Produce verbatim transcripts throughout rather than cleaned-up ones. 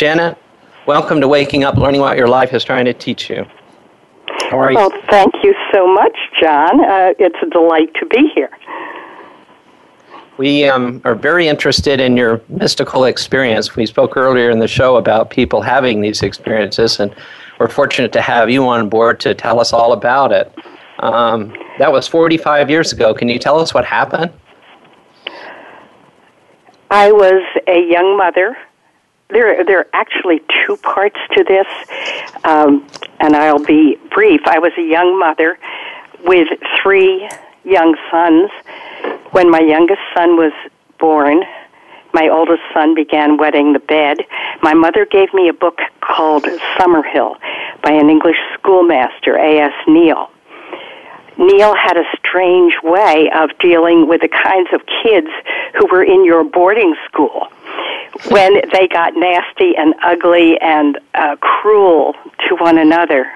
Janet, welcome to Waking Up, Learning What Your Life is Trying to Teach You. How are you? Well, thank you so much, John. Uh, it's a delight to be here. We um, are very interested in your mystical experience. We spoke earlier in the show about people having these experiences, and we're fortunate to have you on board to tell us all about it. Um, that was forty-five years ago. Can you tell us what happened? I was a young mother. There, there are actually two parts to this, um, and I'll be brief. I was a young mother with three young sons. When my youngest son was born, my oldest son began wetting the bed. My mother gave me a book called Summerhill by an English schoolmaster, A S Neal. Neal had a strange way of dealing with the kinds of kids who were in your boarding school when they got nasty and ugly and uh, cruel to one another,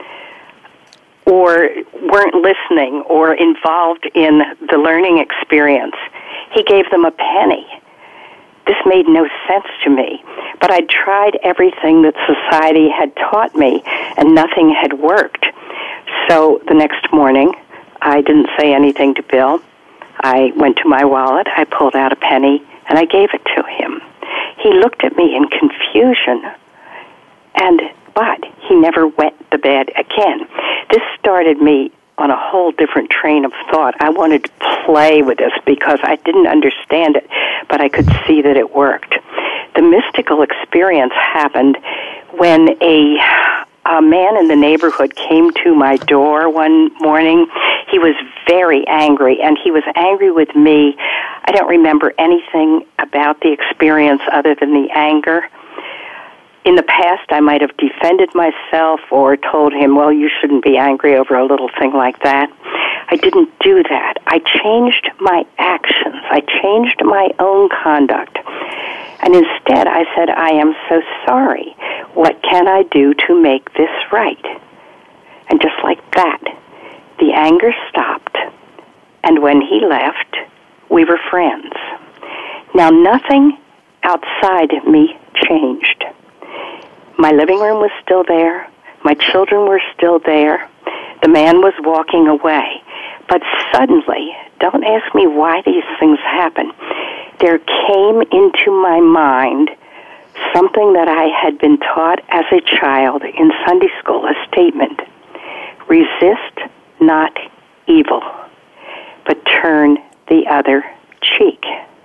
or weren't listening or involved in the learning experience. He gave them a penny. This made no sense to me, but I'd tried everything that society had taught me, and nothing had worked. So the next morning, I didn't say anything to Bill. I went to my wallet, I pulled out a penny, and I gave it to him. He looked at me in confusion, and but he never wet the bed again. This started me on a whole different train of thought. I wanted to play with this because I didn't understand it, but I could see that it worked. The mystical experience happened when a, a man in the neighborhood came to my door one morning. He was very angry, and he was angry with me. I don't remember anything about the experience other than the anger. In the past, I might have defended myself or told him, well, you shouldn't be angry over a little thing like that. I didn't do that. I changed my actions. I changed my own conduct. And instead, I said, I am so sorry. What can I do to make this right? And just like that, the anger stopped. And when he left, we were friends. Now, nothing outside me changed. My living room was still there. My children were still there. The man was walking away. But suddenly, don't ask me why these things happen, there came into my mind something that I had been taught as a child in Sunday school, a statement: resist not evil, but turn the other cheek.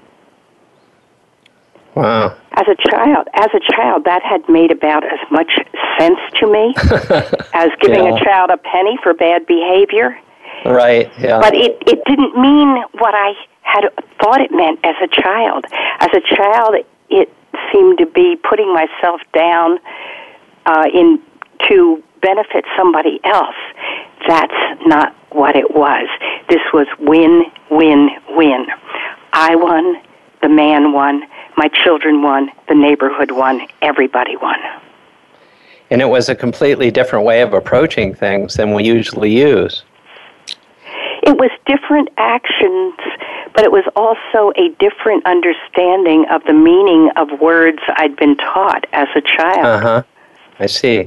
Wow. As a child, as a child, that had made about as much sense to me as giving yeah. a child a penny for bad behavior. Right, yeah. But it, it didn't mean what I had thought it meant as a child. As a child, it seemed to be putting myself down uh, in to benefit somebody else. That's not what it was. This was win, win, win. I won, the man won, my children won, the neighborhood won, everybody won. And it was a completely different way of approaching things than we usually use. It was different actions, but it was also a different understanding of the meaning of words I'd been taught as a child. Uh-huh. I see.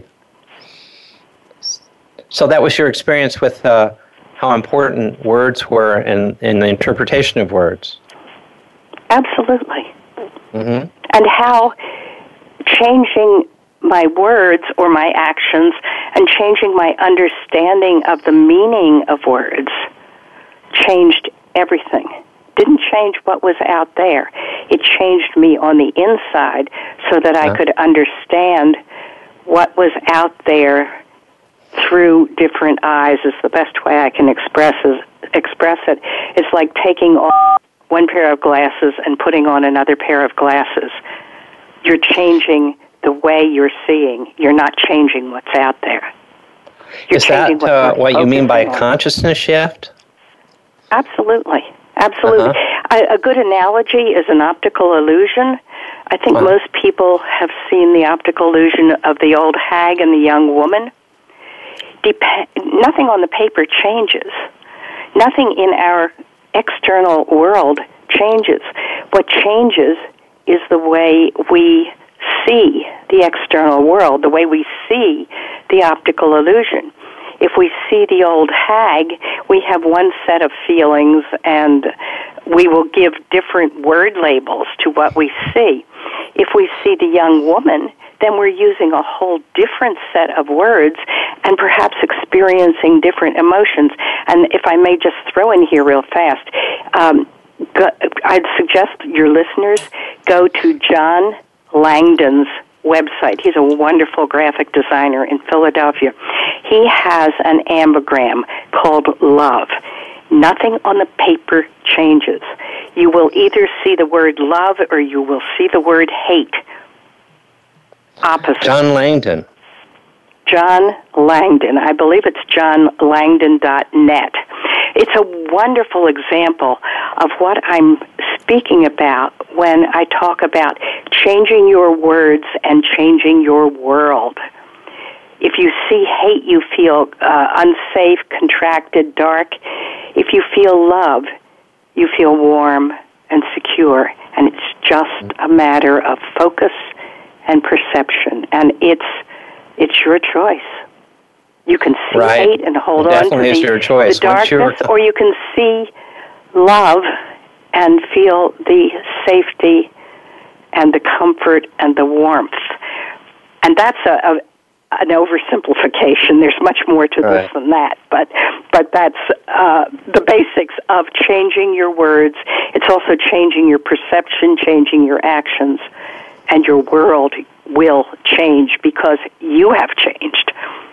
So that was your experience with uh, how important words were in, in the interpretation of words. Absolutely. Mm-hmm. And how changing my words or my actions and changing my understanding of the meaning of words changed everything. Didn't change what was out there. It changed me on the inside so that I could understand what was out there through different eyes is the best way I can express is, express it. It's like taking off one pair of glasses and putting on another pair of glasses. You're changing the way you're seeing. You're not changing what's out there. You're is that what, uh, what you mean by on. consciousness shift? Absolutely. Absolutely. Uh-huh. A, a good analogy is an optical illusion. I think uh-huh. most people have seen the optical illusion of the old hag and the young woman. Dep- nothing on the paper changes. Nothing in our external world changes. What changes is the way we see the external world, the way we see the optical illusion. If we see the old hag, we have one set of feelings, and we will give different word labels to what we see. If we see the young woman, then we're using a whole different set of words and perhaps experiencing different emotions. And if I may just throw in here real fast, um, go, I'd suggest your listeners go to John Langdon's website. He's a wonderful graphic designer in Philadelphia. He has an ambigram called love. Nothing on the paper changes. You will either see the word love or you will see the word hate. Opposite. John Langdon. John Langdon. I believe it's john langdon dot net. It's a wonderful example of what I'm speaking about when I talk about changing your words and changing your world. If you see hate, you feel uh, unsafe, contracted, dark. If you feel love, you feel warm and secure. And it's just a matter of focus and perception. And it's it's your choice. You can see right. hate and hold it on to definitely is the, your choice. the darkness, your... or you can see love and feel the safety and the comfort and the warmth. And that's a, a an oversimplification. There's much more to right. this than that, but but that's uh, the basics of changing your words. It's also changing your perception, changing your actions, and your world will change because you have changed.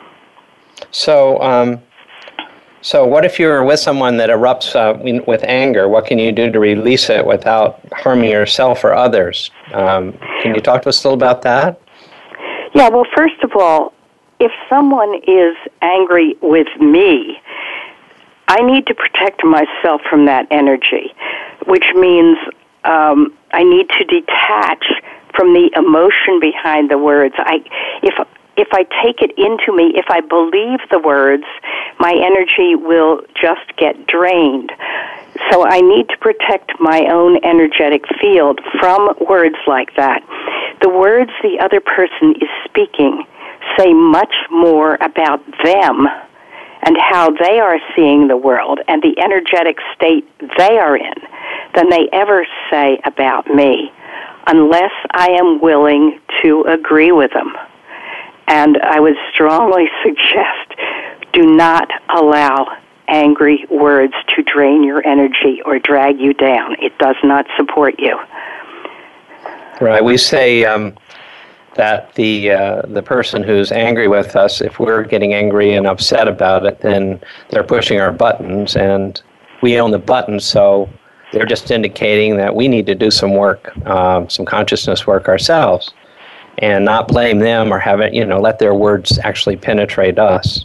So, um, so what if you're with someone that erupts uh, with anger? What can you do to release it without harming yourself or others? Um, can you talk to us a little about that? Yeah, well, first of all, if someone is angry with me, I need to protect myself from that energy, which means um, I need to detach from the emotion behind the words. I, if if I take it into me, if I believe the words, my energy will just get drained. So I need to protect my own energetic field from words like that. The words the other person is speaking say much more about them and how they are seeing the world and the energetic state they are in than they ever say about me, unless I am willing to agree with them. And I would strongly suggest do not allow angry words to drain your energy or drag you down. It does not support you. Right. We say um, that the uh, the person who's angry with us, if we're getting angry and upset about it, then they're pushing our buttons, and we own the buttons, so they're just indicating that we need to do some work, um, some consciousness work ourselves, and not blame them or have it, you know, let their words actually penetrate us.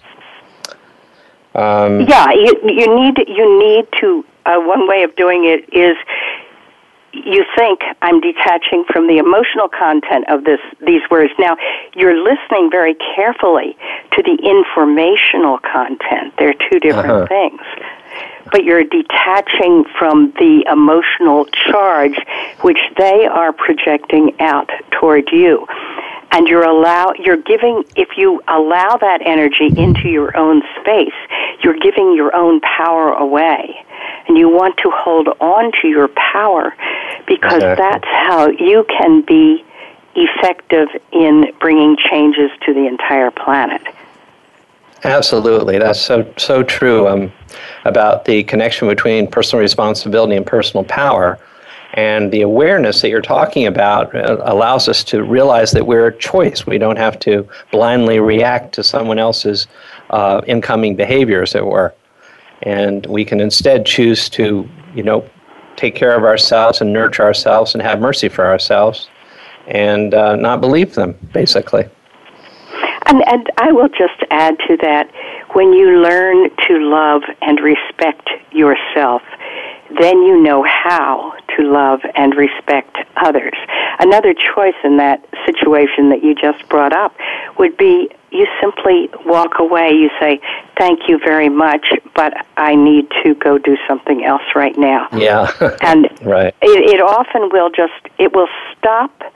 Um, yeah, you, you need you need to. Uh, one way of doing it is you think I'm detaching from the emotional content of this these words. Now you're listening very carefully to the informational content. They're two different uh-huh. things. But you're detaching from the emotional charge which they are projecting out toward you. And you're allow you're giving if you allow that energy into your own space, you're giving your own power away. And you want to hold on to your power because exactly. that's how you can be effective in bringing changes to the entire planet. Absolutely. That's so so true um, about the connection between personal responsibility and personal power. And the awareness that you're talking about allows us to realize that we're a choice. We don't have to blindly react to someone else's uh, incoming behavior, as it were. And we can instead choose to, you know, take care of ourselves and nurture ourselves and have mercy for ourselves and uh, not believe them, basically. And, and I will just add to that, when you learn to love and respect yourself, then you know how to love and respect others. Another choice in that situation that you just brought up would be you simply walk away. You say, thank you very much, but I need to go do something else right now. Yeah. And right. it, it often will just, it will stop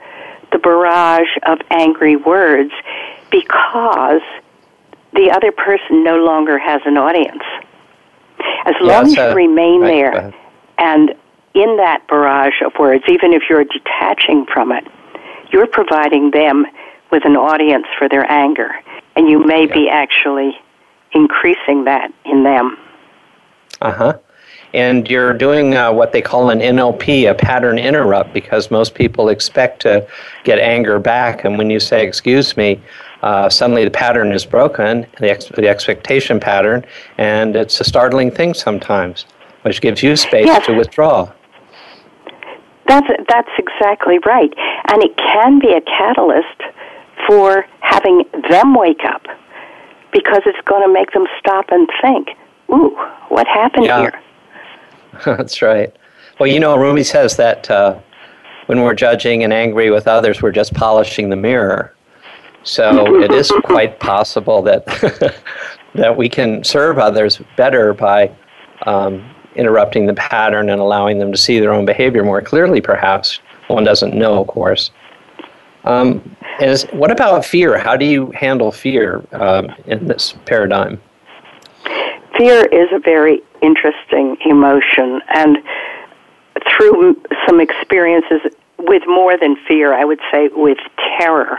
the barrage of angry words because the other person no longer has an audience. As Yeah, long as so- you remain right, go there ahead. and in that barrage of words, even if you're detaching from it, you're providing them with an audience for their anger, and you may Yeah. be actually increasing that in them. Uh-huh. And you're doing uh, what they call an N L P, a pattern interrupt, because most people expect to get anger back. And when you say, excuse me, uh, suddenly the pattern is broken, the, ex- the expectation pattern, and it's a startling thing sometimes, which gives you space Yes. to withdraw. That's, that's exactly right. And it can be a catalyst for having them wake up, because it's going to make them stop and think, ooh, what happened Yeah. here? That's right. Well, you know, Rumi says that uh, when we're judging and angry with others, we're just polishing the mirror. So it is quite possible that that we can serve others better by um, interrupting the pattern and allowing them to see their own behavior more clearly, perhaps. One doesn't know, of course. Um, is, what about fear? How do you handle fear um, in this paradigm? Fear is a very interesting emotion, and through some experiences with more than fear, I would say with terror.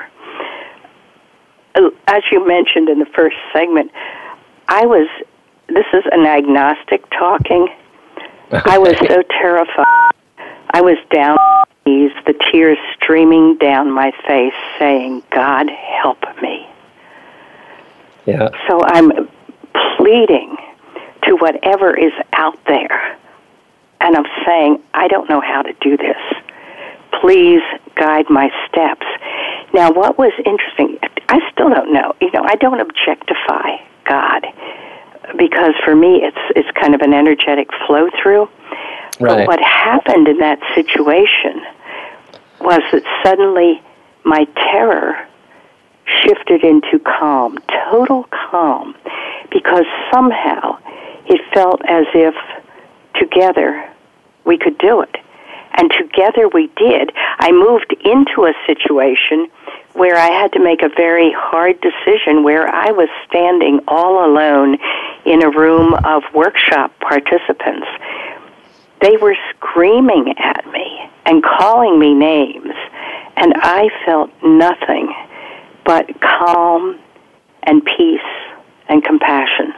As you mentioned in the first segment, I was, this is an agnostic talking, I was so terrified. I was down on my knees, the tears streaming down my face, saying, God, help me. Yeah. So I'm pleading to whatever is out there, and I'm saying, I don't know how to do this. Please guide my steps. Now, what was interesting, I still don't know. You know, I don't objectify God, because for me it's it's kind of an energetic flow through. Right. But what happened in that situation was that suddenly my terror shifted into calm, total calm, because somehow it felt as if together we could do it. And together we did. I moved into a situation where I had to make a very hard decision, where I was standing all alone in a room of workshop participants. They were screaming at me and calling me names, and I felt nothing but calm and peace and compassion.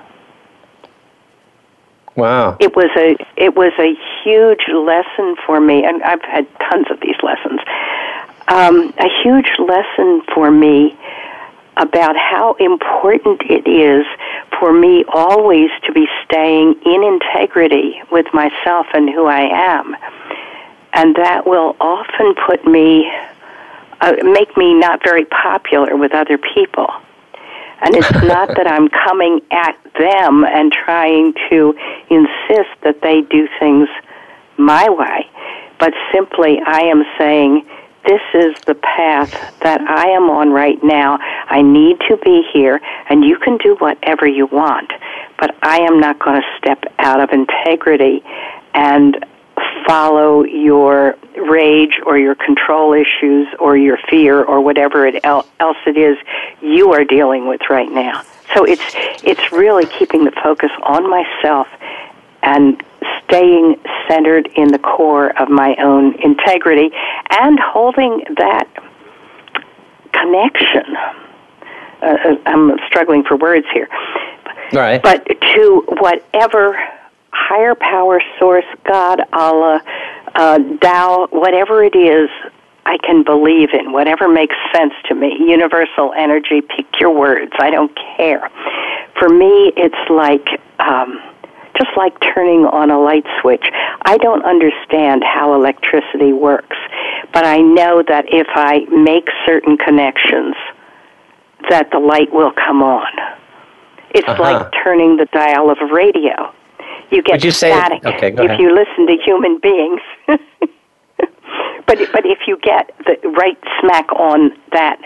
Wow. It was a it was a huge lesson for me, and I've had tons of these lessons. Um, a huge lesson for me about how important it is for me always to be staying in integrity with myself and who I am, and that will often put me, uh, make me not very popular with other people. And it's not that I'm coming at them and trying to insist that they do things my way, but simply I am saying, this is the path that I am on right now. I need to be here, and you can do whatever you want, but I am not going to step out of integrity and follow your rage or your control issues or your fear or whatever it el- else it is you are dealing with right now. So it's it's really keeping the focus on myself and staying centered in the core of my own integrity and holding that connection. Uh, I'm struggling for words here. Right. But to whatever higher power, source, God, Allah, uh, Tao, whatever it is I can believe in, whatever makes sense to me, universal energy, pick your words, I don't care. For me, it's like, um, just like turning on a light switch. I don't understand how electricity works, but I know that if I make certain connections, that the light will come on. It's Uh-huh. like turning the dial of a radio. You get Would you say, static okay, go if ahead. you listen to human beings. but but if you get the right smack on that,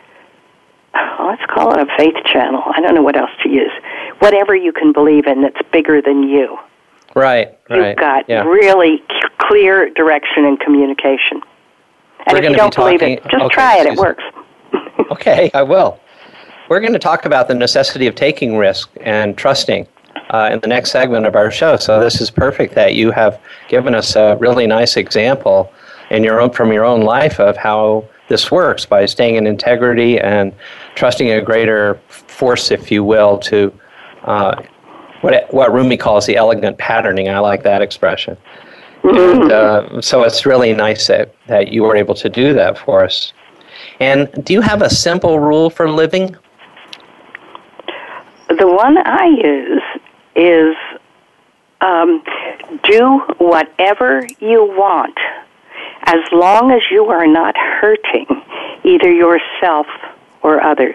let's call it a faith channel. I don't know what else to use. Whatever you can believe in that's bigger than you. Right, right. You've got yeah. really c- clear direction and communication. And we're if you don't believe it, just okay, try it. It Susan. works. Okay, I will. We're going to talk about the necessity of taking risk and trusting uh, in the next segment of our show. So this is perfect that you have given us a really nice example in your own from your own life of how this works by staying in integrity and trusting a greater force, if you will, to uh, what what Rumi calls the elegant patterning. I like that expression. Mm-hmm. And uh, so it's really nice that, that you were able to do that for us. And do you have a simple rule for living? The one I use is um, do whatever you want as long as you are not hurting either yourself or others.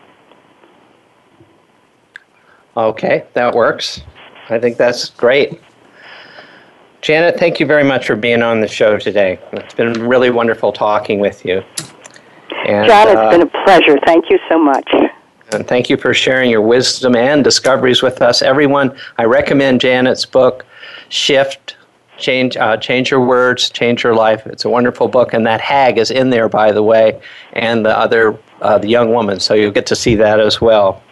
Okay, that works. I think that's great. Janet, thank you very much for being on the show today. It's been really wonderful talking with you. And, John, it's uh, been a pleasure. Thank you so much. And thank you for sharing your wisdom and discoveries with us. Everyone, I recommend Janet's book, Shift, Change uh, Change Your Words, Change Your Life. It's a wonderful book, and that hag is in there, by the way, and the other, uh, the young woman, so you'll get to see that as well.